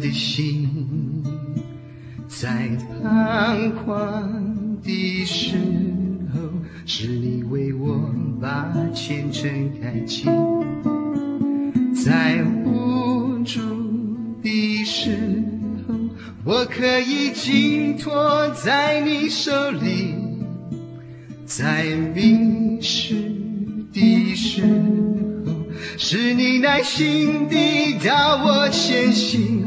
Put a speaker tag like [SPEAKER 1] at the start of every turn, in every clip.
[SPEAKER 1] 的心，在彷徨的时候，是你为我把前程开启，在无助的时候，我可以寄托在你手里，在迷失的时候，是你耐心地导我前行。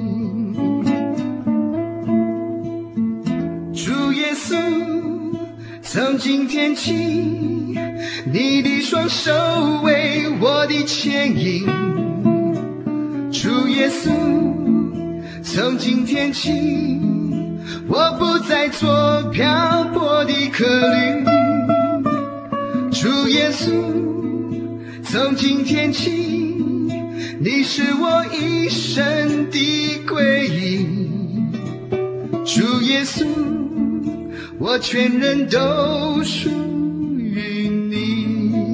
[SPEAKER 1] 主耶稣，从今天起，你的双手为我的牵引。主耶稣，从今天起，我不再做漂泊的客旅。主耶稣，从今天起，你是我一生的归依。主耶稣，我全人都属于你。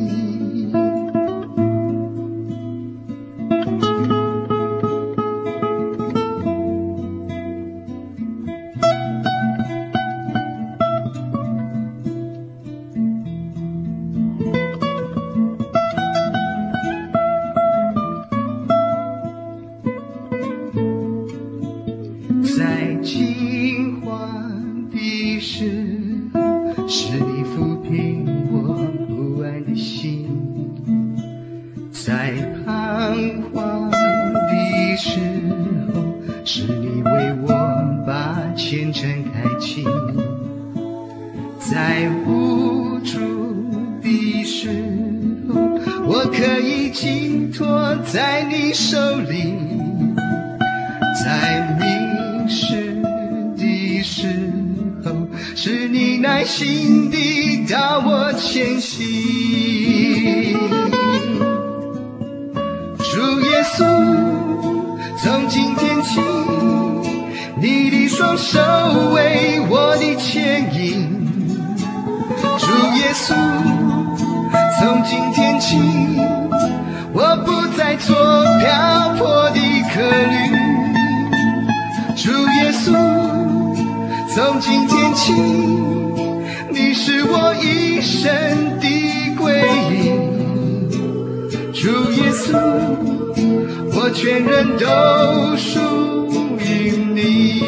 [SPEAKER 1] 在惊慌的时候，是你抚平我不安的心，在彷徨的时候，是你为我把前程开启，在无助的时候，我可以寄托在你手里，在迷失的时候，是你耐心地导我前行。主耶稣，从今天起，你的双手为我的牵引。主耶稣，从今天起，我不再做漂泊的客旅。主耶稣，从今天起，你是我一生的归依。主耶稣，我全人都属于你。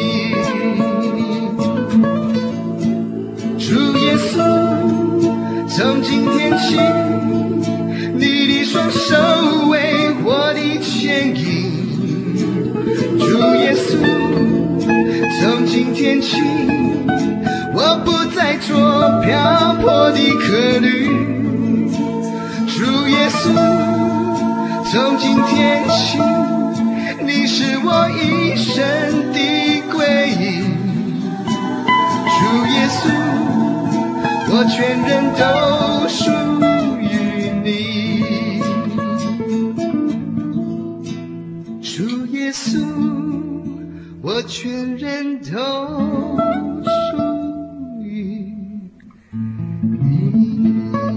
[SPEAKER 1] 主耶稣，从今天起，你的双手为我的牵引。主耶稣，从今天起，我不再做漂泊的客旅。主耶稣，从今天起，你是我一生的归依。主耶稣，我全人都属于你。主耶稣，我全人都属于你。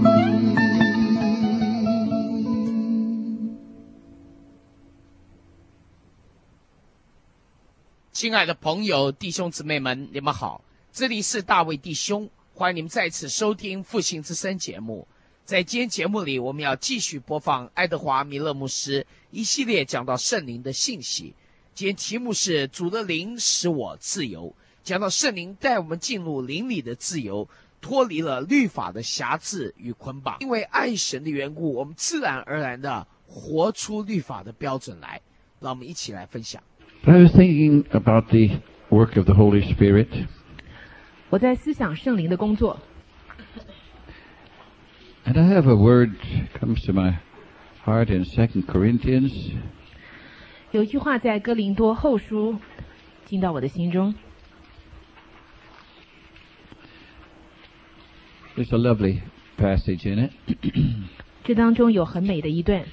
[SPEAKER 2] 亲爱的朋友、弟兄姊妹们，你们好，这里是大卫弟兄，欢迎你们再次收听复兴之声节目。在今天节目里，我们要继续播放爱德华·米勒牧师一系列讲到圣灵的信息。今天题目是主的灵使我自由，讲到圣灵带我们进入灵里的自由，脱离了律法的辖制与捆绑。因为爱神的缘故，我们自然而然的活出律法的标准来。让我们一起来分享。
[SPEAKER 3] I was thinking about the work of the Holy Spirit.
[SPEAKER 4] 我在思想圣灵的工作。
[SPEAKER 3] And I have a word comes to my heart in 2 Corinthians.
[SPEAKER 4] 有一句话在哥林多后书进到我的心中。
[SPEAKER 3] There's a lovely passage in it.
[SPEAKER 4] 这当中有很美的一段。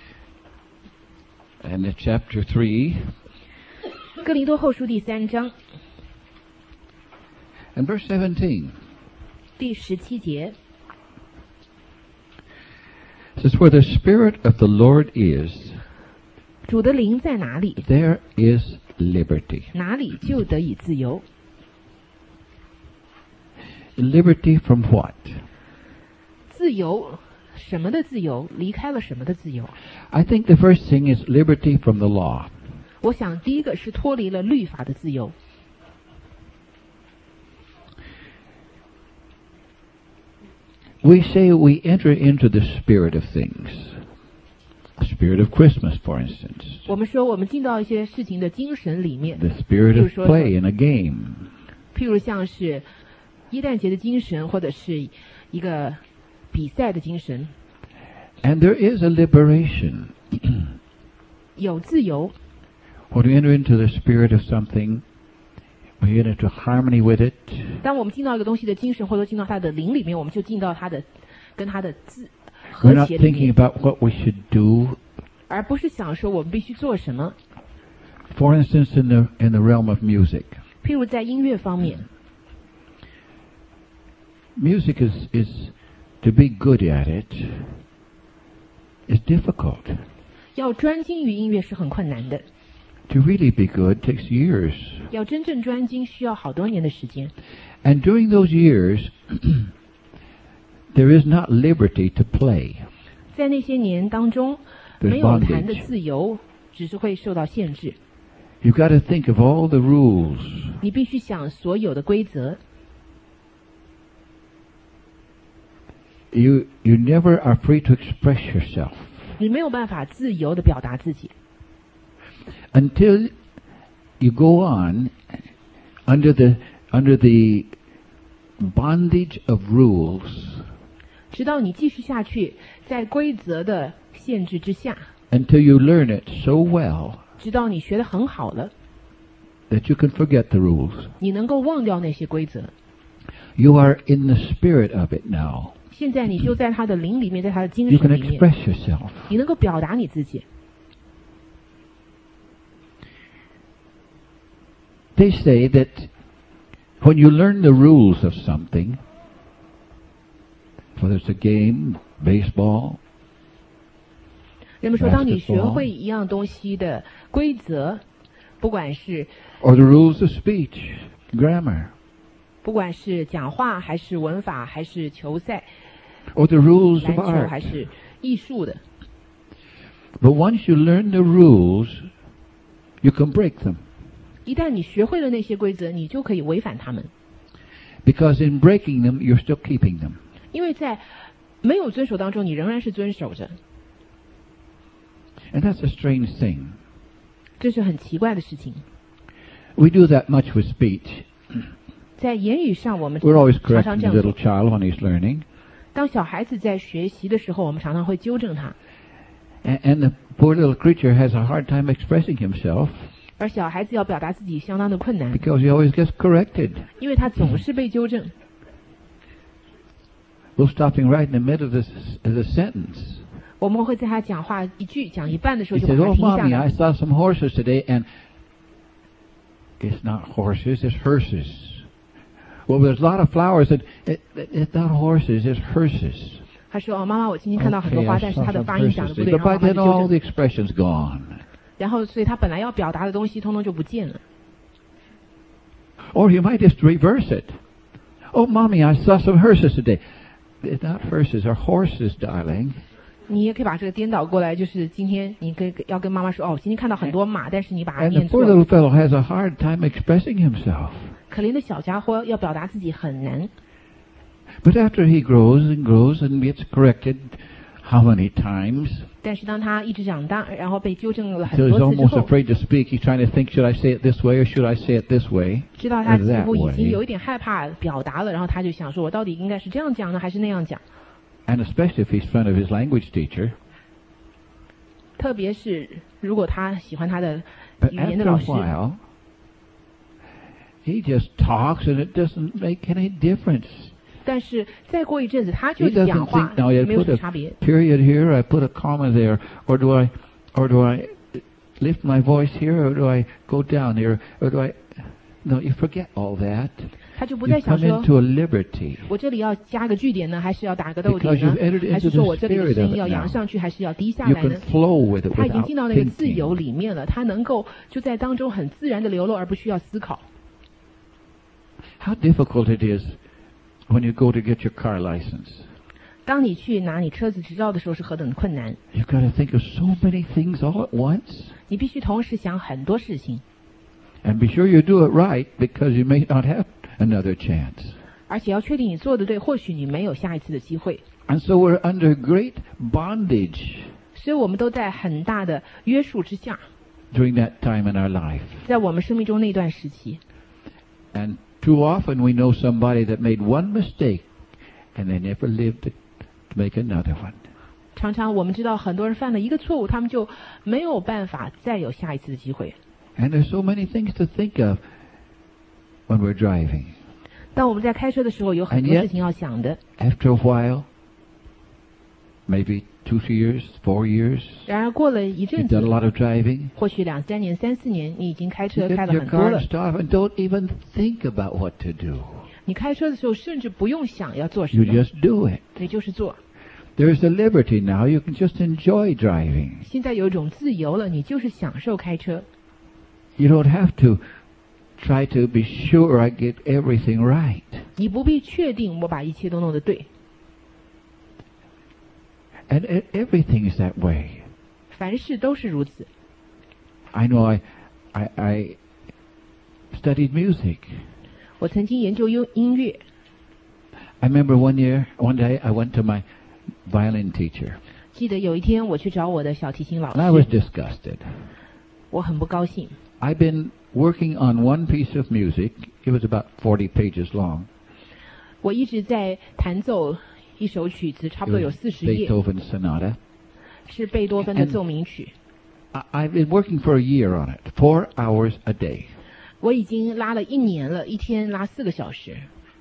[SPEAKER 3] And in chapter 3.
[SPEAKER 4] 哥林多后书第3章。
[SPEAKER 3] And verse 17.
[SPEAKER 4] 第17节。
[SPEAKER 3] It says, where the Spirit of the Lord is,
[SPEAKER 4] 主的灵在哪里，
[SPEAKER 3] there is liberty.
[SPEAKER 4] 哪里就得以自由。
[SPEAKER 3] Liberty from what?
[SPEAKER 4] 自由，什么的自由？离开了什么的自由？
[SPEAKER 3] I think the first thing is liberty from the law.
[SPEAKER 4] 我想第一个是脱离了律法的自由。
[SPEAKER 3] We say we enter into the spirit of things. The spirit of Christmas, for instance.
[SPEAKER 4] 我们说我们进到一些事情的精神里面，
[SPEAKER 3] The spirit of play in a game.
[SPEAKER 4] 譬如像是耶诞节的精神，或者是一个比赛的精神，
[SPEAKER 3] And there is a liberation.
[SPEAKER 4] 有自由。
[SPEAKER 3] When we enter into the spirit of something, we get into harmony with it.
[SPEAKER 4] 当我们进到一个东西的精神，或者进到它的灵里面，我们就进到它的跟它的和
[SPEAKER 3] We're not
[SPEAKER 4] 谐里
[SPEAKER 3] thinking
[SPEAKER 4] 面，
[SPEAKER 3] about what we should do.
[SPEAKER 4] 而不是想说我们必须做什么。
[SPEAKER 3] For instance, in the realm of music.
[SPEAKER 4] 譬如在音乐方面，
[SPEAKER 3] Music is to be good at it is difficult.
[SPEAKER 4] 要专精于音乐是很困难的，
[SPEAKER 3] To really be good takes years.
[SPEAKER 4] 要真正专精需要好多年的时间。
[SPEAKER 3] And during those years, there is not liberty to play.
[SPEAKER 4] 在那些年当中，
[SPEAKER 3] There's
[SPEAKER 4] 没有谈的
[SPEAKER 3] bondage.
[SPEAKER 4] 自由，只是会受到限制。
[SPEAKER 3] You've got to think of all the rules.
[SPEAKER 4] 你必须想所有的规则，
[SPEAKER 3] You never are free to express yourself
[SPEAKER 4] 你没有办法自由的表达自己，
[SPEAKER 3] until you go on under the bondage of rules.
[SPEAKER 4] 直到你继续下去，在规则的限制之下，
[SPEAKER 3] Until you learn it so well
[SPEAKER 4] 直到你学得很好了，
[SPEAKER 3] that you can forget the rules.
[SPEAKER 4] 你能够忘掉那些规则。
[SPEAKER 3] You are in the spirit of it now.
[SPEAKER 4] 现在你就在他的灵里面，在他的精
[SPEAKER 3] You can
[SPEAKER 4] 神里面，
[SPEAKER 3] express yourself.
[SPEAKER 4] 你能够表达你自己。
[SPEAKER 3] They say that when you learn the rules of something, whether it's a game, baseball,
[SPEAKER 4] 人们说，当你
[SPEAKER 3] Basketball
[SPEAKER 4] 学会一样东西的规则，不管是
[SPEAKER 3] or the rules of speech, grammar,
[SPEAKER 4] 不管是讲话还是文法还是球赛、
[SPEAKER 3] or the rules
[SPEAKER 4] 篮
[SPEAKER 3] of
[SPEAKER 4] 球
[SPEAKER 3] art.
[SPEAKER 4] 还是艺术的，
[SPEAKER 3] But once you learn the rules, you can break them.
[SPEAKER 4] 一旦你学会了那些规则，你就可以违反他们，
[SPEAKER 3] Because in breaking them, you're still keeping them.
[SPEAKER 4] 因为在没有遵守当中，你仍然是遵守着，
[SPEAKER 3] And that's a strange thing.
[SPEAKER 4] 这是很奇怪的事情。
[SPEAKER 3] We do that much with speech.
[SPEAKER 4] 在言语上，我们
[SPEAKER 3] We're always
[SPEAKER 4] 常常
[SPEAKER 3] correcting
[SPEAKER 4] 这
[SPEAKER 3] the
[SPEAKER 4] 样
[SPEAKER 3] little
[SPEAKER 4] 做。
[SPEAKER 3] child when he's learning.
[SPEAKER 4] 当小孩子在学习的时候，我们常常会纠正他，
[SPEAKER 3] And the poor little creature has a hard time expressing himself
[SPEAKER 4] 而小孩子要表达自己相当的困难，
[SPEAKER 3] because he always gets corrected.
[SPEAKER 4] 因为他总是被纠正。
[SPEAKER 3] We'll stop him right in the middle of the sentence.
[SPEAKER 4] 我们会在他讲话一句讲一半的时候
[SPEAKER 3] He
[SPEAKER 4] 就把
[SPEAKER 3] says,
[SPEAKER 4] 他
[SPEAKER 3] "Oh,
[SPEAKER 4] 停下
[SPEAKER 3] Mommy, I
[SPEAKER 4] 来。
[SPEAKER 3] saw some horses today, and it's not horses, it's hearses." Well, there's a lot of flowers, and it's not horses, it's hearses.
[SPEAKER 4] 他说：“哦，妈妈，我今天看到很多
[SPEAKER 3] Okay,
[SPEAKER 4] 花，
[SPEAKER 3] I
[SPEAKER 4] 但是
[SPEAKER 3] saw
[SPEAKER 4] 他的
[SPEAKER 3] some
[SPEAKER 4] 发音讲的
[SPEAKER 3] hearses
[SPEAKER 4] 不
[SPEAKER 3] today.
[SPEAKER 4] 对，然
[SPEAKER 3] But
[SPEAKER 4] 后
[SPEAKER 3] by
[SPEAKER 4] 妈妈
[SPEAKER 3] then,
[SPEAKER 4] 就
[SPEAKER 3] all
[SPEAKER 4] 纠
[SPEAKER 3] the
[SPEAKER 4] 正。
[SPEAKER 3] expression's gone.
[SPEAKER 4] 然后，所以他本来要表达的东西，通通就不见了。
[SPEAKER 3] Or you might just reverse it. Oh, Mommy, I saw some hearses today. It's not hearses, they're horses, darling.
[SPEAKER 4] 你也可以把这个颠倒过来，就是今天你要跟妈妈说：哦，今天看到很多马，但是你把它
[SPEAKER 3] And the
[SPEAKER 4] 念
[SPEAKER 3] poor
[SPEAKER 4] 错了。
[SPEAKER 3] little fellow has a hard time expressing himself.
[SPEAKER 4] 可怜的小家伙要表达自己很难。
[SPEAKER 3] But after he grows and grows and gets corrected how many times?
[SPEAKER 4] 但是当他一直长大，然后被纠正了很
[SPEAKER 3] Till he's
[SPEAKER 4] 多次之
[SPEAKER 3] almost
[SPEAKER 4] 后，
[SPEAKER 3] afraid to speak. He's trying to think, should I say it this way or should I say it this way?
[SPEAKER 4] 知道他
[SPEAKER 3] or
[SPEAKER 4] 几
[SPEAKER 3] that
[SPEAKER 4] 乎已经
[SPEAKER 3] way?
[SPEAKER 4] 有一点害怕表达了，然后他就想说：我到底应该是这样讲呢，还是那样讲？
[SPEAKER 3] And especially if he's in front of his language teacher.
[SPEAKER 4] 特别是如果他喜欢他的
[SPEAKER 3] But
[SPEAKER 4] 语言
[SPEAKER 3] after
[SPEAKER 4] 的
[SPEAKER 3] a
[SPEAKER 4] 老师，
[SPEAKER 3] while, he just talks and it doesn't make any difference.
[SPEAKER 4] 但是再过一阵子，他就
[SPEAKER 3] He
[SPEAKER 4] 讲
[SPEAKER 3] doesn't
[SPEAKER 4] 话
[SPEAKER 3] think, now I
[SPEAKER 4] 没有
[SPEAKER 3] put
[SPEAKER 4] 什么
[SPEAKER 3] a
[SPEAKER 4] 差别。
[SPEAKER 3] period here, I put a comma there, or do I lift my voice here, or do I go down here, or do I... No, you forget all that.
[SPEAKER 4] 他就不
[SPEAKER 3] You
[SPEAKER 4] 再想
[SPEAKER 3] come
[SPEAKER 4] 说
[SPEAKER 3] into a liberty
[SPEAKER 4] 我这里要加个句点呢，还是要打个逗点
[SPEAKER 3] because
[SPEAKER 4] 呢
[SPEAKER 3] you've entered？
[SPEAKER 4] 还是
[SPEAKER 3] into
[SPEAKER 4] 说
[SPEAKER 3] the
[SPEAKER 4] 我这里的
[SPEAKER 3] spirit
[SPEAKER 4] 声
[SPEAKER 3] of
[SPEAKER 4] 音
[SPEAKER 3] it
[SPEAKER 4] 要扬
[SPEAKER 3] now.
[SPEAKER 4] 上去，还是要低下
[SPEAKER 3] You
[SPEAKER 4] 来呢
[SPEAKER 3] can？ flow with it
[SPEAKER 4] 他已经
[SPEAKER 3] without
[SPEAKER 4] 进到那个自由
[SPEAKER 3] thinking.
[SPEAKER 4] 里面了，他能够就在当中很自然的流露，而不需要思考。
[SPEAKER 3] How difficult it is when you go to get your car license.
[SPEAKER 4] 当你去拿你车子执照的时候是何等困难，
[SPEAKER 3] You've got to think of so many things all at once.
[SPEAKER 4] 你必须同时想很多事情，
[SPEAKER 3] And be sure you do it right because you may not have another chance.
[SPEAKER 4] 而且要确定你做的对，或许你没有下一次的机会。
[SPEAKER 3] And so we're under great bondage
[SPEAKER 4] 所以我们都在很大的约束之下，
[SPEAKER 3] during that time in our life.
[SPEAKER 4] 在我们生命中那段时期，
[SPEAKER 3] And too often we know somebody that made one mistake and they never lived to make another one.
[SPEAKER 4] 常常我们知道很多人犯了一个错误，他们就没有办法再有下一次的机会。
[SPEAKER 3] And there's so many things to think of when we're driving.
[SPEAKER 4] 当我们在开车的时候，有很
[SPEAKER 3] And
[SPEAKER 4] 多
[SPEAKER 3] yet-
[SPEAKER 4] 事情要想的。
[SPEAKER 3] After a while, maybe 2-3 years, 4 years,
[SPEAKER 4] 然而过了一
[SPEAKER 3] you've
[SPEAKER 4] 阵
[SPEAKER 3] done a
[SPEAKER 4] 子，
[SPEAKER 3] lot of driving.
[SPEAKER 4] 或许2-3年、3-4年，你已经开
[SPEAKER 3] You
[SPEAKER 4] 车开
[SPEAKER 3] get
[SPEAKER 4] 了
[SPEAKER 3] your
[SPEAKER 4] 很多
[SPEAKER 3] car
[SPEAKER 4] 了
[SPEAKER 3] and。stop and don't even think about what to do.
[SPEAKER 4] 你开车的时候，甚至不用想要做什
[SPEAKER 3] You
[SPEAKER 4] 么，
[SPEAKER 3] just do it.
[SPEAKER 4] 你就是做。
[SPEAKER 3] There's a liberty now. You can just enjoy driving.
[SPEAKER 4] 现在有一种自由了，你就是享受开车，
[SPEAKER 3] You don't have to try to be sure I get everything right.
[SPEAKER 4] 你不必确定我把一切都弄得对。
[SPEAKER 3] And everything is that way.
[SPEAKER 4] 凡事都是如此。
[SPEAKER 3] I know I studied music.
[SPEAKER 4] 我曾经研究音乐，
[SPEAKER 3] I remember one day I went to my violin teacher.
[SPEAKER 4] 记得有一天我去找我的小提琴老
[SPEAKER 3] And I was
[SPEAKER 4] 师，
[SPEAKER 3] disgusted.
[SPEAKER 4] 我很不高兴。
[SPEAKER 3] I've been working on one piece of music. It was about 40 pages long.
[SPEAKER 4] 我一直在弹奏一首曲子，差
[SPEAKER 3] It
[SPEAKER 4] 不多有
[SPEAKER 3] was
[SPEAKER 4] 40页，
[SPEAKER 3] Beethoven Sonata.
[SPEAKER 4] 是贝多芬的奏鸣曲。
[SPEAKER 3] I've been working for a year on it, 4 hours a day.
[SPEAKER 4] 我已经拉了1年了，一天拉4个小时，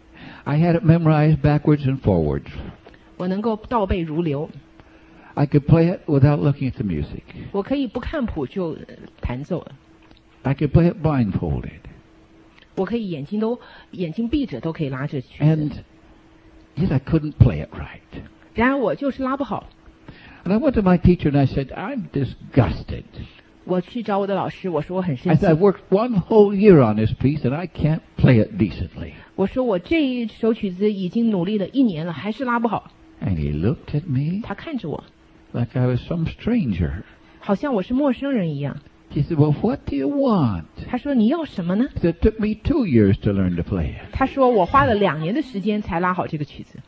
[SPEAKER 3] I had it memorized backwards and forwards.
[SPEAKER 4] 我能够倒背如流，
[SPEAKER 3] I could play it without looking at the music.
[SPEAKER 4] 我可以不看谱就弹奏了，
[SPEAKER 3] I could play it blindfolded.
[SPEAKER 4] 我可以眼睛闭着都可以拉这曲子。
[SPEAKER 3] And yet I couldn't play it right.
[SPEAKER 4] 然而我就是拉不好。
[SPEAKER 3] And I went to my teacher and I said, I'm disgusted.
[SPEAKER 4] 我去找我的老师，我说我很
[SPEAKER 3] I
[SPEAKER 4] 生气
[SPEAKER 3] said, I've，worked one whole year on this piece and I can't play it decently.
[SPEAKER 4] 我说我这一首曲子已经努力了1年了，还是拉不好。
[SPEAKER 3] And he looked at me
[SPEAKER 4] 他看着我，
[SPEAKER 3] like I was some stranger.
[SPEAKER 4] 好像我是陌生人一样。
[SPEAKER 3] He said, well, what do you want?
[SPEAKER 4] 他说你要什么呢？
[SPEAKER 3] He said, it took me 2 years to learn to play it.
[SPEAKER 4] 他说我花了2年的时间才拉好这个曲子，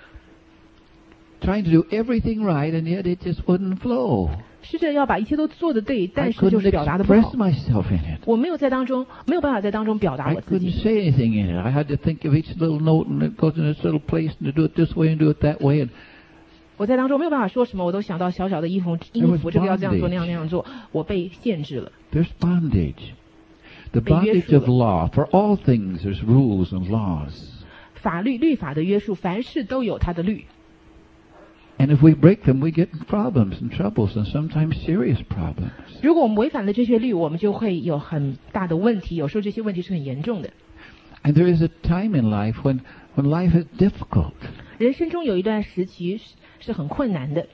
[SPEAKER 3] Trying to do everything right and yet it just wouldn't flow.
[SPEAKER 4] 试着要把一切都做得对，
[SPEAKER 3] I
[SPEAKER 4] 但是就
[SPEAKER 3] couldn't
[SPEAKER 4] 是表达的不
[SPEAKER 3] express
[SPEAKER 4] 好。
[SPEAKER 3] myself in it.
[SPEAKER 4] 我没有办法在当中表达
[SPEAKER 3] I
[SPEAKER 4] 我自
[SPEAKER 3] couldn't
[SPEAKER 4] 己。
[SPEAKER 3] say anything in it. I had to think of each little note and it goes in this little place and to do it this way and do it that way. And
[SPEAKER 4] 我在当中没有办法说什么，我都想到小小的音符，这个要这样做，那样做，我被限制了。
[SPEAKER 3] there's bondage. The
[SPEAKER 4] 被约
[SPEAKER 3] bondage
[SPEAKER 4] 束
[SPEAKER 3] of
[SPEAKER 4] 了。
[SPEAKER 3] law. For all things there's rules and laws.
[SPEAKER 4] 律法的约束，凡事都有它的律。
[SPEAKER 3] And if we break them, we get in problems and troubles and sometimes serious problems.
[SPEAKER 4] 如果我们违反了这些律，我们就会有很大的问题，有时候这些问题是很严重的。
[SPEAKER 3] And there is a time in life when life is difficult.
[SPEAKER 4] 人生中有一段时期是很困难的。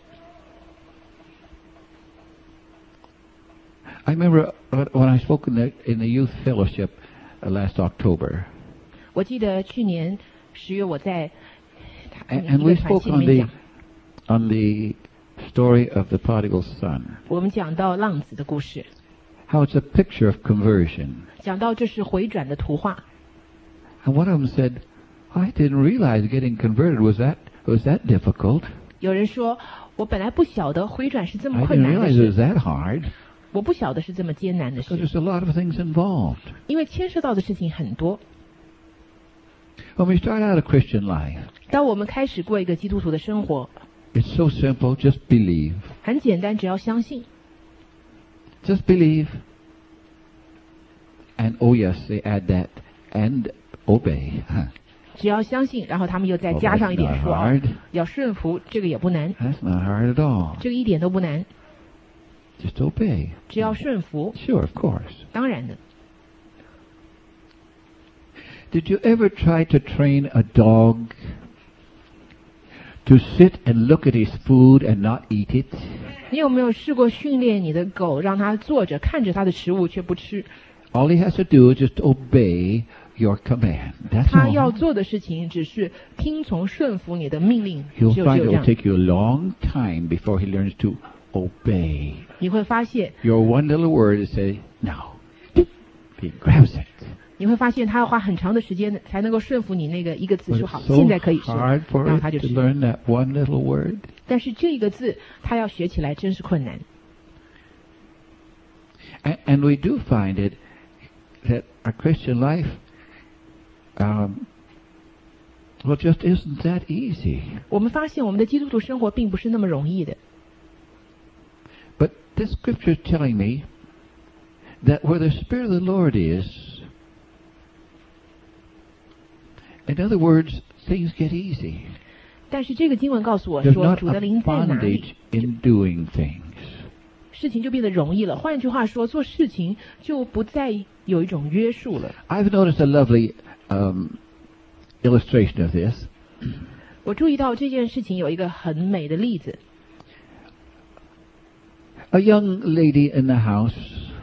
[SPEAKER 3] I remember when I spoke in the youth fellowship last October.
[SPEAKER 4] 我记得去年10月我在
[SPEAKER 3] And
[SPEAKER 4] 一
[SPEAKER 3] we
[SPEAKER 4] 个团
[SPEAKER 3] spoke
[SPEAKER 4] 契里面讲，
[SPEAKER 3] on the story of the prodigal son.
[SPEAKER 4] 我们讲到浪子的故事，
[SPEAKER 3] How it's a picture of conversion.
[SPEAKER 4] 讲到这是回转的图画。
[SPEAKER 3] And one of them said, I didn't realize getting converted was that difficult.
[SPEAKER 4] 有人说，我本来不晓得回转是这么
[SPEAKER 3] I
[SPEAKER 4] 困
[SPEAKER 3] didn't
[SPEAKER 4] 难的
[SPEAKER 3] realize it was
[SPEAKER 4] 事，
[SPEAKER 3] that hard.
[SPEAKER 4] 我不晓得是这么艰难的
[SPEAKER 3] Because
[SPEAKER 4] 事，
[SPEAKER 3] there's a lot of things involved.
[SPEAKER 4] 因为牵涉到的事情很多。
[SPEAKER 3] When we start out a Christian life,
[SPEAKER 4] 当我们开始过一个基督徒的生活，
[SPEAKER 3] it's so simple, just believe.
[SPEAKER 4] 很简单，只要相信。
[SPEAKER 3] Just believe. And oh yes, they add that. And obey.
[SPEAKER 4] 只要相信，然后他们又再
[SPEAKER 3] Oh,
[SPEAKER 4] 加上一
[SPEAKER 3] that's
[SPEAKER 4] 点
[SPEAKER 3] not
[SPEAKER 4] 说，
[SPEAKER 3] hard.
[SPEAKER 4] 要顺服，这个也不难，
[SPEAKER 3] That's not hard at all.
[SPEAKER 4] 这个一点都不难，
[SPEAKER 3] Just obey.
[SPEAKER 4] 只要顺服，
[SPEAKER 3] Sure, of course.
[SPEAKER 4] 当然的。
[SPEAKER 3] Did you ever try to train a dog to sit and look at his food and not eat it?
[SPEAKER 4] 你有没有试过训练你的狗，让它坐着看着它的食物却不吃？
[SPEAKER 3] All he has to do is just obey your command. That's
[SPEAKER 4] 他要
[SPEAKER 3] all.
[SPEAKER 4] 做的事情只是听从顺服你的命令，只
[SPEAKER 3] You'll
[SPEAKER 4] 有
[SPEAKER 3] find
[SPEAKER 4] 这
[SPEAKER 3] it will
[SPEAKER 4] 样。
[SPEAKER 3] take you a long time before he learns to obey.
[SPEAKER 4] 你会发现，
[SPEAKER 3] Your one little word is say, no. He grabs it.
[SPEAKER 4] 你会发现他要花很长的时间才能够顺服你那个一个字
[SPEAKER 3] But
[SPEAKER 4] 说好，
[SPEAKER 3] it's so
[SPEAKER 4] 现在可以吃，
[SPEAKER 3] hard for
[SPEAKER 4] 然后他
[SPEAKER 3] it
[SPEAKER 4] 就
[SPEAKER 3] to
[SPEAKER 4] 吃。
[SPEAKER 3] learn that one little word.
[SPEAKER 4] 但是这个字他要学起来真是困难。
[SPEAKER 3] And we do find it that our Christian life, well, just isn't that easy.
[SPEAKER 4] 我们发现我们的基督徒生活并不是那么容易的。
[SPEAKER 3] But this scripture is telling me that where the Spirit of the Lord is, in other words, things get easy.
[SPEAKER 4] 但是这个经文告诉我
[SPEAKER 3] There's
[SPEAKER 4] 说，
[SPEAKER 3] not
[SPEAKER 4] 主的
[SPEAKER 3] a
[SPEAKER 4] 灵在哪里，
[SPEAKER 3] bondage in doing things.
[SPEAKER 4] 事情就变得容易了。换句话说，做事情就不再有一种约束了。
[SPEAKER 3] I've noticed a lovely illustration of this.
[SPEAKER 4] 我注意到这件事情有一个很美的例子。
[SPEAKER 3] A young lady in the house,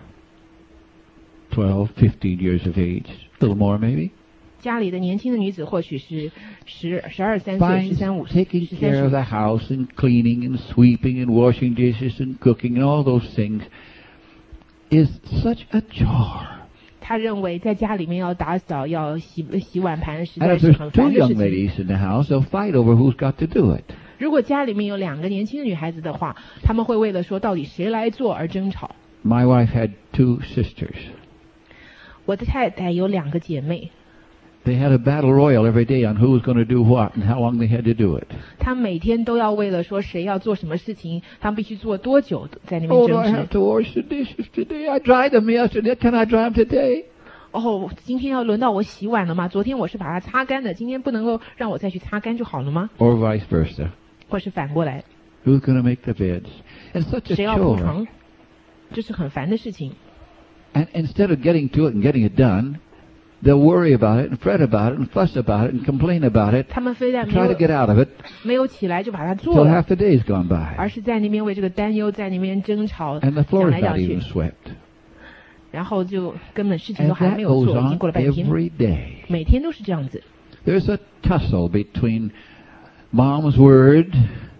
[SPEAKER 3] 12, 15 years of age, a little more maybe,
[SPEAKER 4] 家里的年轻的女子或许是12、13岁、
[SPEAKER 3] finds
[SPEAKER 4] 13、15、
[SPEAKER 3] taking care
[SPEAKER 4] 13
[SPEAKER 3] of
[SPEAKER 4] 岁，
[SPEAKER 3] the house and cleaning and sweeping and washing dishes and cooking and all those things is such a chore.
[SPEAKER 4] 她认为在家里面要打扫、要洗碗盘，实
[SPEAKER 3] And
[SPEAKER 4] 在
[SPEAKER 3] if
[SPEAKER 4] 是
[SPEAKER 3] there's
[SPEAKER 4] 很
[SPEAKER 3] two
[SPEAKER 4] 烦的
[SPEAKER 3] young
[SPEAKER 4] 事情。
[SPEAKER 3] ladies in the house, they'll fight over who's got to do it.
[SPEAKER 4] 如果家里面有2个年轻的女孩子的话，她们会为了说到底谁来做而争吵。
[SPEAKER 3] My wife had 2 sisters.
[SPEAKER 4] 我的太太有2个姐妹，
[SPEAKER 3] They had a battle royal every day on who was going to do what and how long they had to do it.
[SPEAKER 4] 她每天都要为了说谁要做什么事情，她们必须做多久，在那边
[SPEAKER 3] Oh, do
[SPEAKER 4] 争
[SPEAKER 3] I
[SPEAKER 4] 执
[SPEAKER 3] have。to wash the dishes today? I dried them yesterday. Can I dry them today?
[SPEAKER 4] 哦，今天要轮到我洗碗了吗？昨天我是把它擦干的，今天不能够让我再去擦干就好了吗？
[SPEAKER 3] Or vice versa.
[SPEAKER 4] 或是反过来，
[SPEAKER 3] Who's going to make the beds? And such a
[SPEAKER 4] 谁要铺
[SPEAKER 3] chore.
[SPEAKER 4] 床，这是很烦的事情。
[SPEAKER 3] And instead of getting to it and getting it done, they'll worry about it and fret about it and fuss about it and complain about it
[SPEAKER 4] 他们非但
[SPEAKER 3] and
[SPEAKER 4] 没
[SPEAKER 3] try to
[SPEAKER 4] 有
[SPEAKER 3] get out of it
[SPEAKER 4] 没有起来就把它做
[SPEAKER 3] till
[SPEAKER 4] 了，
[SPEAKER 3] half the day's gone by.
[SPEAKER 4] 而是在那边为这个担忧，在那边争吵，
[SPEAKER 3] And the
[SPEAKER 4] 讲
[SPEAKER 3] floor's
[SPEAKER 4] 来
[SPEAKER 3] not
[SPEAKER 4] 讲去
[SPEAKER 3] even，swept.
[SPEAKER 4] 然后就根本事情
[SPEAKER 3] And
[SPEAKER 4] 都还
[SPEAKER 3] that
[SPEAKER 4] 没有
[SPEAKER 3] goes
[SPEAKER 4] 做，已经
[SPEAKER 3] on
[SPEAKER 4] 过了半天，
[SPEAKER 3] every day.
[SPEAKER 4] 每天都是这样子。
[SPEAKER 3] There's a tussle between mom's word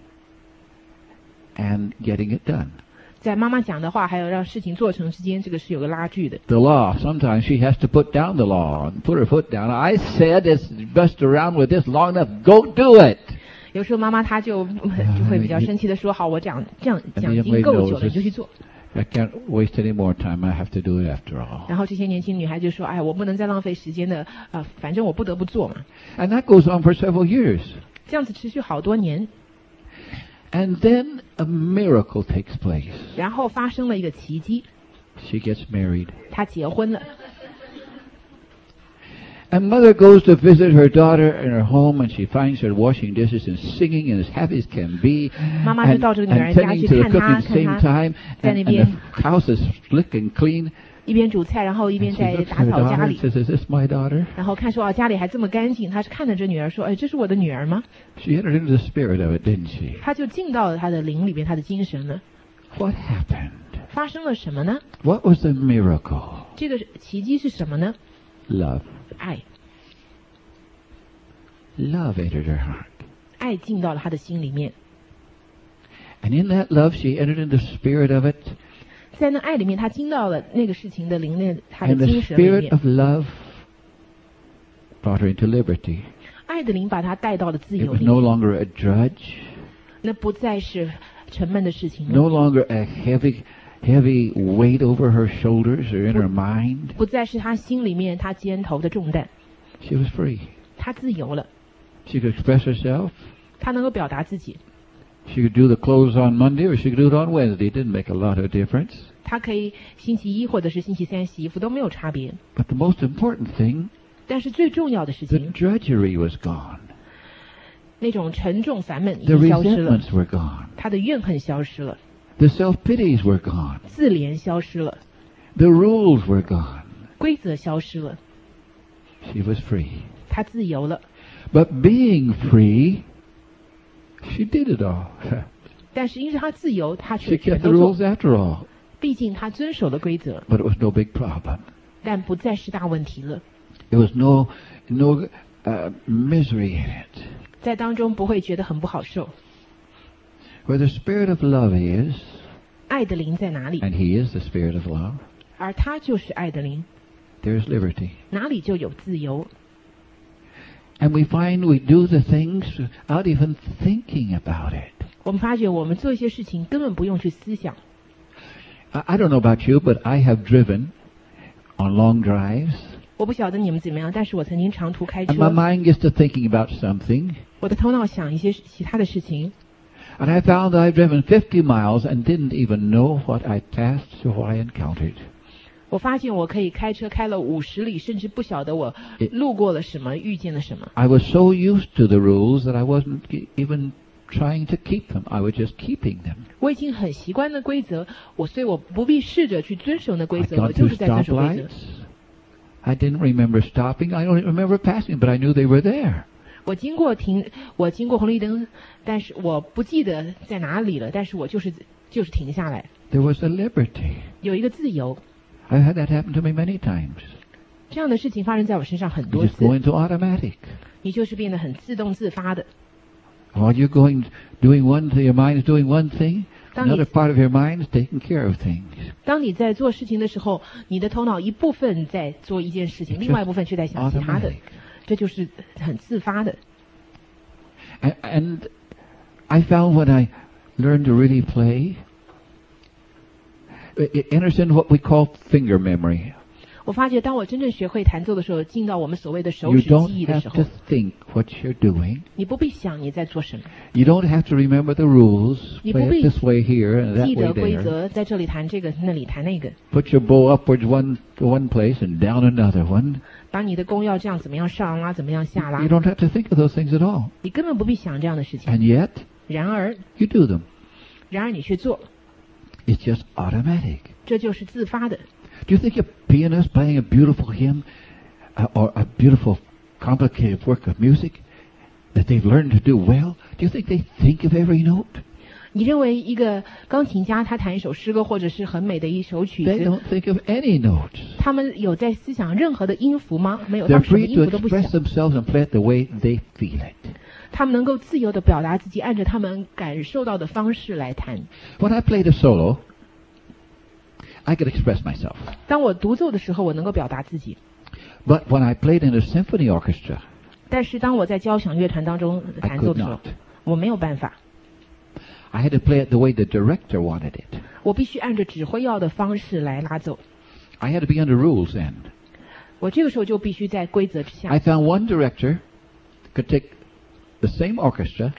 [SPEAKER 3] and getting it done.
[SPEAKER 4] 在妈妈讲的话还有让事情做成之间，这个是有个拉锯的。
[SPEAKER 3] The law, sometimes she has to put down the law and put her foot down. I said it's messed around with this long enough. Go do it.
[SPEAKER 4] 有时候妈妈她就会比较生气的说：“好，我这样讲已经够久了，你就去做。”
[SPEAKER 3] I can't waste any more time. I have to do it after all.
[SPEAKER 4] 然后这些年轻女孩就说：“哎，我不能再浪费时间的，反正我不得不做嘛。
[SPEAKER 3] And that goes on for several years. ”
[SPEAKER 4] 这样子持续好多年，
[SPEAKER 3] And then a miracle takes place.
[SPEAKER 4] 然后发生了一个奇迹，
[SPEAKER 3] She gets married.
[SPEAKER 4] 她结婚了。
[SPEAKER 3] And mother goes to visit her daughter in her home, and she finds her washing dishes and singing and as happy as can be,
[SPEAKER 4] 妈妈就
[SPEAKER 3] and,
[SPEAKER 4] 到这个女儿
[SPEAKER 3] and
[SPEAKER 4] 家
[SPEAKER 3] tending
[SPEAKER 4] 去
[SPEAKER 3] to the
[SPEAKER 4] 看
[SPEAKER 3] cooking
[SPEAKER 4] 她，
[SPEAKER 3] at the same
[SPEAKER 4] 看她
[SPEAKER 3] time,
[SPEAKER 4] 在
[SPEAKER 3] and,
[SPEAKER 4] 那
[SPEAKER 3] and
[SPEAKER 4] 边
[SPEAKER 3] the house is slick and clean.
[SPEAKER 4] 一边煮菜，然后一
[SPEAKER 3] And
[SPEAKER 4] 边
[SPEAKER 3] she
[SPEAKER 4] 在
[SPEAKER 3] looks
[SPEAKER 4] 打
[SPEAKER 3] at her
[SPEAKER 4] 扫家
[SPEAKER 3] daughter
[SPEAKER 4] 里
[SPEAKER 3] and，says, "Is this my daughter?"
[SPEAKER 4] 然后看说家里还这么干净，她是看着这女儿说：“哎，这是我的女儿吗
[SPEAKER 3] She entered into the spirit of it, didn't she?？”
[SPEAKER 4] 她就进到了她的灵里边，她的精神了。
[SPEAKER 3] What happened?
[SPEAKER 4] 发生了什么呢？
[SPEAKER 3] What was the miracle?
[SPEAKER 4] 这个奇迹是什么呢？
[SPEAKER 3] Love.
[SPEAKER 4] 爱，
[SPEAKER 3] Love entered her heart.
[SPEAKER 4] 爱进到了她的心里面，
[SPEAKER 3] And in that love, she entered into the spirit of it.
[SPEAKER 4] 在那爱里面，她进到了那个事情的灵内，她的
[SPEAKER 3] And the
[SPEAKER 4] 精神里
[SPEAKER 3] spirit
[SPEAKER 4] 面。
[SPEAKER 3] of love brought her into liberty.
[SPEAKER 4] 爱的灵把她带到了自
[SPEAKER 3] It
[SPEAKER 4] 由
[SPEAKER 3] was
[SPEAKER 4] 里
[SPEAKER 3] no
[SPEAKER 4] 面，
[SPEAKER 3] longer a drudge,
[SPEAKER 4] 那不再是沉闷的事情了，
[SPEAKER 3] no longer a heavy weight over her shoulders or in her mind.
[SPEAKER 4] 不再是她心里面她肩头的重担，
[SPEAKER 3] She was free.
[SPEAKER 4] 她自由了，
[SPEAKER 3] She could express herself.
[SPEAKER 4] 她能够表达自己，
[SPEAKER 3] She could do the clothes on Monday or she could do it on Wednesday. It didn't make a lot of difference.
[SPEAKER 4] 她可以星期一或者是星期三洗衣服都没有差别。
[SPEAKER 3] But the most important thing,
[SPEAKER 4] 但是最重要的事
[SPEAKER 3] the
[SPEAKER 4] 情，
[SPEAKER 3] drudgery was gone.
[SPEAKER 4] 那种沉重烦闷已
[SPEAKER 3] The
[SPEAKER 4] 经消失了，
[SPEAKER 3] resentments were gone.
[SPEAKER 4] 她的怨恨消失了，
[SPEAKER 3] The self-pities were gone.
[SPEAKER 4] 自怜消失了，
[SPEAKER 3] The rules were gone.
[SPEAKER 4] 规则消失了。
[SPEAKER 3] She was free.
[SPEAKER 4] 她自由了。
[SPEAKER 3] But being free, she did it all.
[SPEAKER 4] 但是因为她自由，她
[SPEAKER 3] She
[SPEAKER 4] 却全
[SPEAKER 3] kept the
[SPEAKER 4] 都
[SPEAKER 3] rules
[SPEAKER 4] 做。
[SPEAKER 3] after all.
[SPEAKER 4] 毕竟她遵守了规则，
[SPEAKER 3] But it was no big problem.
[SPEAKER 4] 但不再是大问题了。
[SPEAKER 3] There was no misery in it.
[SPEAKER 4] 在当中不会觉得很不好受。
[SPEAKER 3] Where the Spirit of love is,
[SPEAKER 4] 爱的灵在哪里？
[SPEAKER 3] and He is the Spirit of love,
[SPEAKER 4] 而他就是爱的灵，
[SPEAKER 3] there's liberty.
[SPEAKER 4] 哪里就有自由。
[SPEAKER 3] And we find we do the things without even thinking about it.
[SPEAKER 4] 我们发觉我们做一些事情根本不用去思想。
[SPEAKER 3] I don't know about you, but I have driven on long drives,
[SPEAKER 4] 我不晓得你们怎么样，但是我曾经长途开
[SPEAKER 3] and my
[SPEAKER 4] 车，
[SPEAKER 3] mind gets to thinking about something,
[SPEAKER 4] 我的头脑想一些其他的事情，
[SPEAKER 3] and I found that I've driven 50 miles and didn't even know what I passed or what I encountered.
[SPEAKER 4] 我发现我可以开车开了50里，甚至不晓得我路过了什么，遇见了什么。
[SPEAKER 3] I was so used to the rules that I wasn't even trying to keep them. I was just keeping them.
[SPEAKER 4] 我已经很习惯了规则，所以我不必试着去遵守那规
[SPEAKER 3] I'd
[SPEAKER 4] 则，我
[SPEAKER 3] gone
[SPEAKER 4] 就
[SPEAKER 3] through
[SPEAKER 4] 是在遵守规则。
[SPEAKER 3] stoplights. I didn't remember stopping. I don't remember passing, but I knew they were there.
[SPEAKER 4] 我经过红绿灯，但是我不记得在哪里了，但是我就是停下来，
[SPEAKER 3] There was a liberty.
[SPEAKER 4] 有一个自由。
[SPEAKER 3] I've had that happen to me many times.
[SPEAKER 4] 这样的事情发生在我身上很
[SPEAKER 3] You
[SPEAKER 4] 多
[SPEAKER 3] just go
[SPEAKER 4] 次，
[SPEAKER 3] into automatic.
[SPEAKER 4] 你就是变得很自动自发的。
[SPEAKER 3] While you're doing one thing, your mind is doing one thing,
[SPEAKER 4] 当你
[SPEAKER 3] another part of your mind is taking care of things.
[SPEAKER 4] 当你在做事情的时候，你的头脑一部分在做一件事情，
[SPEAKER 3] It's
[SPEAKER 4] 另外一部分却在想其他的
[SPEAKER 3] automatic.，
[SPEAKER 4] 这就是很自发的。
[SPEAKER 3] And I found when I learned to really play, it enters into what we call finger memory.
[SPEAKER 4] 我发觉，当我真正学会弹奏的时候，进到我们所谓的手
[SPEAKER 3] You
[SPEAKER 4] 指记
[SPEAKER 3] don't
[SPEAKER 4] 忆的
[SPEAKER 3] have
[SPEAKER 4] 时
[SPEAKER 3] to
[SPEAKER 4] 候，
[SPEAKER 3] think what you're doing.
[SPEAKER 4] 你不必想你在做什么，
[SPEAKER 3] You don't have to remember the rules.
[SPEAKER 4] 你
[SPEAKER 3] Play
[SPEAKER 4] 不必
[SPEAKER 3] it this way here and that
[SPEAKER 4] 记
[SPEAKER 3] way
[SPEAKER 4] 得规
[SPEAKER 3] there.
[SPEAKER 4] 则，在这里弹这个，那里弹那个。
[SPEAKER 3] Put your bow upwards one place and down another one.
[SPEAKER 4] 把你的弓要这样怎么样上拉，怎么样下拉
[SPEAKER 3] You，don't have to think of those things at all.
[SPEAKER 4] 你根本不必想这样的事情。
[SPEAKER 3] And yet,
[SPEAKER 4] 然而
[SPEAKER 3] you do them.
[SPEAKER 4] 你去做，
[SPEAKER 3] It's just automatic.
[SPEAKER 4] 这就是自发的。
[SPEAKER 3] Do you think a pianist playing a beautiful hymn or a beautiful complicated work of music that they've learned to do well, do you think they think of every note?
[SPEAKER 4] 你认为一个钢琴家他弹一首诗歌或者是很美的一首曲
[SPEAKER 3] They
[SPEAKER 4] 子，
[SPEAKER 3] don't think of any notes.
[SPEAKER 4] 他们有在思想任何的音符吗？没有，他
[SPEAKER 3] They're
[SPEAKER 4] 们什么
[SPEAKER 3] free
[SPEAKER 4] 音
[SPEAKER 3] to
[SPEAKER 4] 符都不想
[SPEAKER 3] express。themselves and play it the way they feel it.
[SPEAKER 4] 他们能够自由的表达自己，按照他们感受到的方式来弹。
[SPEAKER 3] When I played a solo, I could express myself.
[SPEAKER 4] 当我独奏的时候，我能够表达自己；
[SPEAKER 3] But when I played in a symphony orchestra,
[SPEAKER 4] 但是当我在交响乐团当中
[SPEAKER 3] I
[SPEAKER 4] 弹奏
[SPEAKER 3] could
[SPEAKER 4] 的时候
[SPEAKER 3] not.，
[SPEAKER 4] 我没有办法，
[SPEAKER 3] I had to play it the way the director wanted it.
[SPEAKER 4] 我必须按照指挥要的方式来拉奏。
[SPEAKER 3] I had to be under rules then.
[SPEAKER 4] 我这个时候就必须在规则之
[SPEAKER 3] I
[SPEAKER 4] 下。
[SPEAKER 3] found one director could take the same orchestra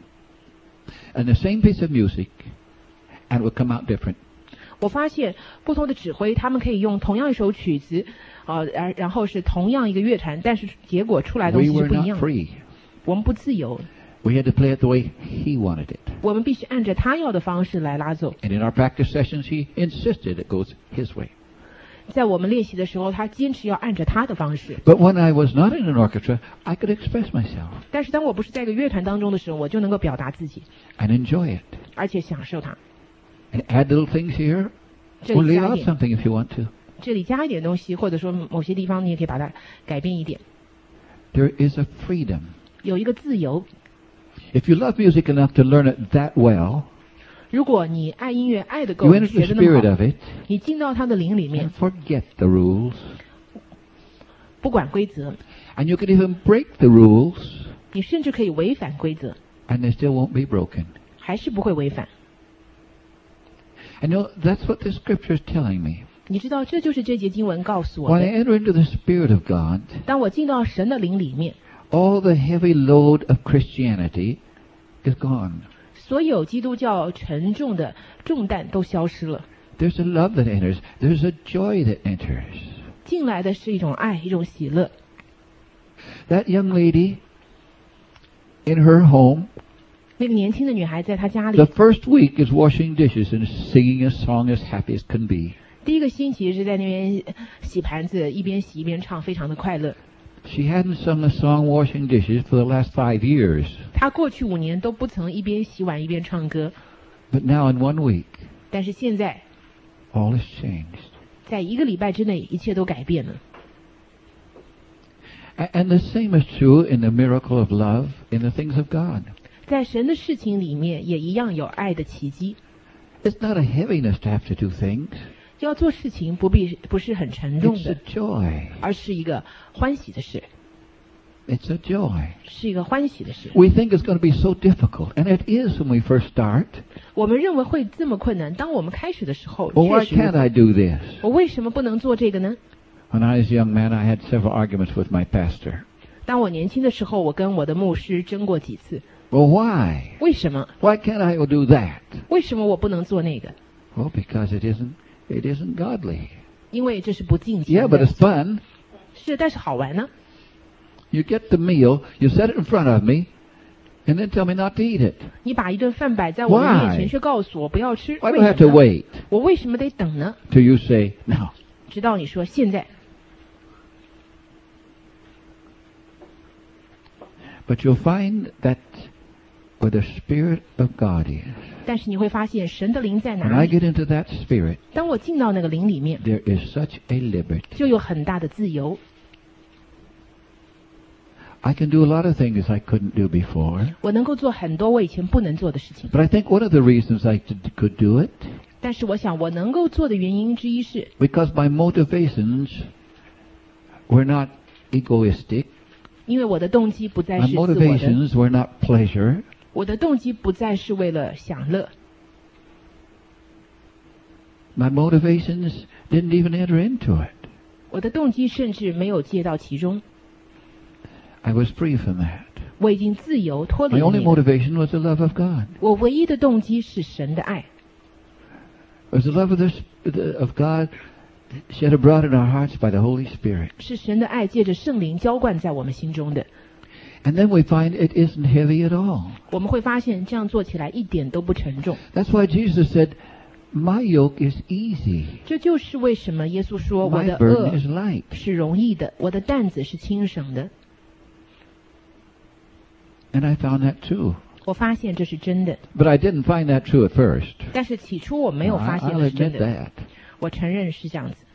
[SPEAKER 3] and the same piece of music and it would come out different.
[SPEAKER 4] 我发现不同的指挥，他们可以用同样一首曲子，然后是同样一个乐团，但是结果出来的东
[SPEAKER 3] We
[SPEAKER 4] 西是
[SPEAKER 3] were
[SPEAKER 4] 不一
[SPEAKER 3] not
[SPEAKER 4] 样的。
[SPEAKER 3] free.
[SPEAKER 4] 我们不自由，
[SPEAKER 3] We had to play it the way he wanted it.
[SPEAKER 4] 我们必须按照他要的方式来拉奏。
[SPEAKER 3] And in our practice sessions, he insisted it goes his way.
[SPEAKER 4] 在我们练习的时候，他坚持要按照他的方式。
[SPEAKER 3] But when I was not in an orchestra, I could express myself
[SPEAKER 4] 但是当我不是在一个乐团当中的时候，我就能够表达自己，
[SPEAKER 3] and enjoy it.
[SPEAKER 4] 而且享受它。
[SPEAKER 3] And add little things here
[SPEAKER 4] 这
[SPEAKER 3] or
[SPEAKER 4] 里
[SPEAKER 3] leave
[SPEAKER 4] 加
[SPEAKER 3] out
[SPEAKER 4] 一点，
[SPEAKER 3] something if you want to.
[SPEAKER 4] 这里加一点东西，或者说某些地方你也可以把它改变一点，
[SPEAKER 3] There is a freedom.
[SPEAKER 4] 有一个自由。
[SPEAKER 3] If you love music enough to learn it that well,
[SPEAKER 4] 如果你爱音乐爱得
[SPEAKER 3] you
[SPEAKER 4] 够，
[SPEAKER 3] enter
[SPEAKER 4] 学
[SPEAKER 3] the
[SPEAKER 4] 得那么
[SPEAKER 3] spirit
[SPEAKER 4] 好，
[SPEAKER 3] of it
[SPEAKER 4] 你进到他的灵里面
[SPEAKER 3] and，forget the rules.
[SPEAKER 4] 不管规则，
[SPEAKER 3] And you can even break the rules
[SPEAKER 4] 你甚至可以违反规则，
[SPEAKER 3] and they still won't be broken.
[SPEAKER 4] 还是不会违反。
[SPEAKER 3] And that's what the scripture is telling me.
[SPEAKER 4] 你知道，这就是这节经文告诉我
[SPEAKER 3] When
[SPEAKER 4] 的。
[SPEAKER 3] I enter into the spirit of God,
[SPEAKER 4] 当我进到神的灵里面，
[SPEAKER 3] all the heavy load of Christianity is gone.
[SPEAKER 4] 所有基督教沉重的重担都消失了，
[SPEAKER 3] There's a love that enters. There's a joy that enters.
[SPEAKER 4] 进来的是一种爱，一种喜乐。
[SPEAKER 3] That young lady in her home,
[SPEAKER 4] 那个年轻的女孩在她家里
[SPEAKER 3] the，first week is washing dishes and singing a song as happy as can be.
[SPEAKER 4] 第一个星期是在那边洗盘子，一边洗一边唱，非常的快乐。
[SPEAKER 3] She hadn't sung a song washing dishes for the last 5 years.
[SPEAKER 4] 她过去5年都不曾一边洗碗一边唱歌，
[SPEAKER 3] But now in 1 week,
[SPEAKER 4] 但是现在
[SPEAKER 3] all is changed.
[SPEAKER 4] 在1个礼拜之内，一切都改变了。
[SPEAKER 3] And the same is true in the miracle of love in the things of God.
[SPEAKER 4] 在神的事情里面，也一样有爱的奇迹。
[SPEAKER 3] It's not a heaviness to have to do things.
[SPEAKER 4] 要做事情不是很沉重
[SPEAKER 3] It's a
[SPEAKER 4] 的，
[SPEAKER 3] joy.
[SPEAKER 4] 而是一个欢喜的事，
[SPEAKER 3] It's a joy.
[SPEAKER 4] 是一个欢喜的事。
[SPEAKER 3] We think it's going to be so difficult, and it is when we first start.
[SPEAKER 4] 我们认为会这么困难，当我们开始的时候，
[SPEAKER 3] Well, why
[SPEAKER 4] 确实如
[SPEAKER 3] can't
[SPEAKER 4] 此
[SPEAKER 3] I do this?
[SPEAKER 4] 我为什么不能做这个呢？
[SPEAKER 3] When I was a young man, I had several arguments with my pastor.
[SPEAKER 4] 当我年轻的时候，我跟我的牧师争过几次。
[SPEAKER 3] Well, why?
[SPEAKER 4] 为什么？
[SPEAKER 3] Why can't I do that?
[SPEAKER 4] 为什么我不能做那个？
[SPEAKER 3] Well, because it isn't godly.
[SPEAKER 4] 因为这是不敬
[SPEAKER 3] Yeah,
[SPEAKER 4] 虔
[SPEAKER 3] but
[SPEAKER 4] 的。
[SPEAKER 3] it's fun.
[SPEAKER 4] 是，但是好玩呢。
[SPEAKER 3] You get the meal, you set it in front of me, and then tell me not to eat it.
[SPEAKER 4] 你把一顿饭摆在我的
[SPEAKER 3] Why?
[SPEAKER 4] 面前，却告诉我不要吃，
[SPEAKER 3] Why
[SPEAKER 4] 为
[SPEAKER 3] do I
[SPEAKER 4] 什
[SPEAKER 3] have to
[SPEAKER 4] 么呢？
[SPEAKER 3] wait
[SPEAKER 4] 我为什么得等呢？
[SPEAKER 3] till you say no?
[SPEAKER 4] 直到你说现在。
[SPEAKER 3] But you'll find that where the Spirit of God is,
[SPEAKER 4] 但是你会发现神的灵在
[SPEAKER 3] when
[SPEAKER 4] 哪
[SPEAKER 3] I
[SPEAKER 4] 里？
[SPEAKER 3] get into that Spirit,
[SPEAKER 4] 当我进到那个灵里面，
[SPEAKER 3] there is such a liberty.
[SPEAKER 4] 就有很大的自由。
[SPEAKER 3] I can do a lot of things I couldn't do before.
[SPEAKER 4] 我能够做很多我以前不能做的事情。
[SPEAKER 3] But I think one of the reasons I could do it,
[SPEAKER 4] 但是我想我能够做的原因之一是，
[SPEAKER 3] because my motivations were not egoistic.
[SPEAKER 4] 因为我的动机不再
[SPEAKER 3] My
[SPEAKER 4] 是自我的，
[SPEAKER 3] motivations were not pleasure.
[SPEAKER 4] 我的动机不再是为了享乐，
[SPEAKER 3] My motivations didn't even enter into it.
[SPEAKER 4] 我的动机甚至没有介到其中。
[SPEAKER 3] I was free from that.
[SPEAKER 4] 我已经自由脱离
[SPEAKER 3] My
[SPEAKER 4] 了
[SPEAKER 3] only
[SPEAKER 4] 那个。
[SPEAKER 3] motivation was the love of God.
[SPEAKER 4] 我唯一的动机是神的爱，
[SPEAKER 3] It was the love of God shed abroad in our hearts by the Holy Spirit.
[SPEAKER 4] 是神的爱借着圣灵浇灌在我们心中的。
[SPEAKER 3] And then we find it isn't heavy at all.
[SPEAKER 4] 我们会发现这样做起来一点都不沉重。
[SPEAKER 3] That's why Jesus said, My yoke is easy.
[SPEAKER 4] 这就是为什么耶稣说我
[SPEAKER 3] My
[SPEAKER 4] 的
[SPEAKER 3] burden
[SPEAKER 4] 轭
[SPEAKER 3] is light.
[SPEAKER 4] 是容易的，我的担子是轻省的。
[SPEAKER 3] And I found that true.
[SPEAKER 4] 我发现这是真的，
[SPEAKER 3] But I didn't find that true at first.
[SPEAKER 4] 但是起初我没有发现
[SPEAKER 3] I'll
[SPEAKER 4] 这是真
[SPEAKER 3] admit
[SPEAKER 4] 的，
[SPEAKER 3] that.
[SPEAKER 4] 我承认是这样子。